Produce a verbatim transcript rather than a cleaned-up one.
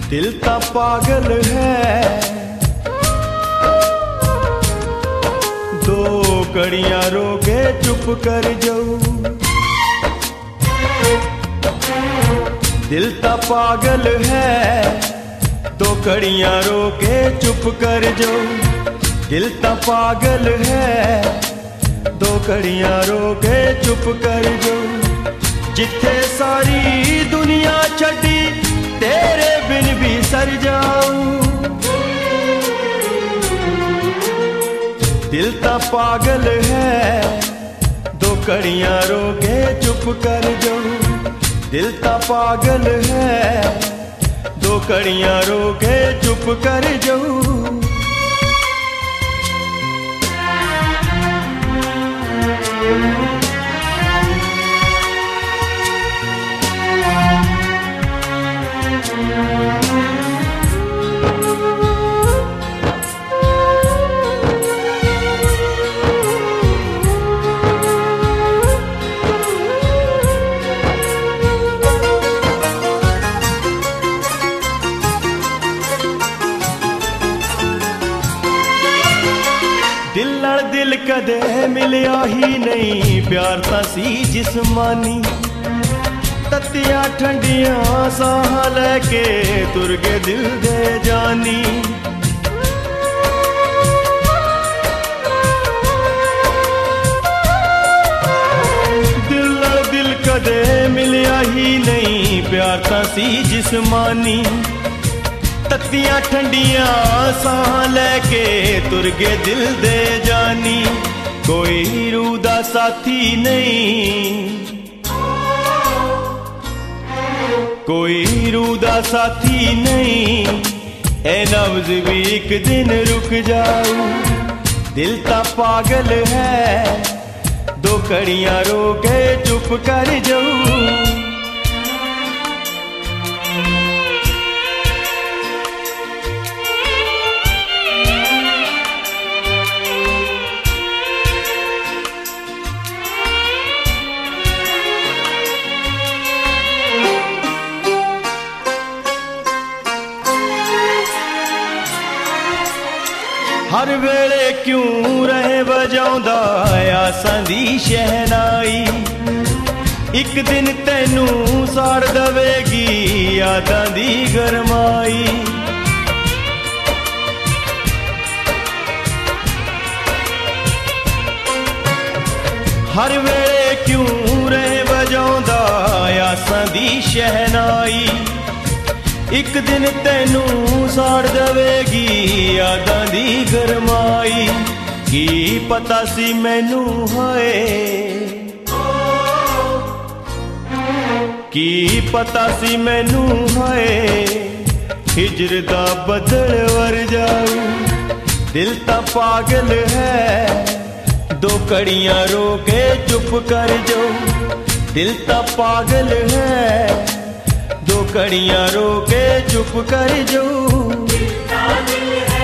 दिल ता पागल है, दो घड़ियां रोके चुप कर जाऊं। दिल ता पागल है, दो घड़ियां रोके चुप कर जाऊं। दिल ता पागल है, दो घड़ियां रोके चुप कर जाऊं। जिथे सारी दुनिया छड़ी तेरे बिन भी सर जाऊं। दिल ता पागल है, दो घड़ियां रोके चुप कर जाऊं। दिल ता पागल है, दो घड़ियां रोके चुप कर जाऊं। दिल नाल दिल कदे मिलिया ही नहीं, प्यार तां सी जिस्मानी। तत्तियां ठंडियां साह लैके तुर गए दिल दे जानी। दिल नाल दिल कदे मिलिया ही नहीं, प्यार तां सी जिस्मानी। तत्तियां ठंडियां साह लैके तुर गए दिल दे जानी। कोई रूह दा साथी नहीं, कोई रूह दा साथी नहीं, ए नब्ज़ भी एक दिन रुक जाऊं। दिल ता पागल है, दो घड़ियां रोके चुप कर जाऊं। हर वेले क्यों रहे बजाउंदा आसां दी शहनाई। एक दिन तैनू साड़ दवेगी यादां दी गरमाई। हर वेले क्यों रहे बजाउंदा आसां दी शहनाई। एक दिन तैनू साड़ दवेगी यादां दी गरमाई। की पता सी मैनू हाए, की पता सी मैनू हाए, हिजर दा बदल वर जाऊं। दिल ता पागल है, दो घड़ियां रोके चुप कर जाऊं। दिल ता पागल है, दो घड़ियां रोके चुप कर जाऊं।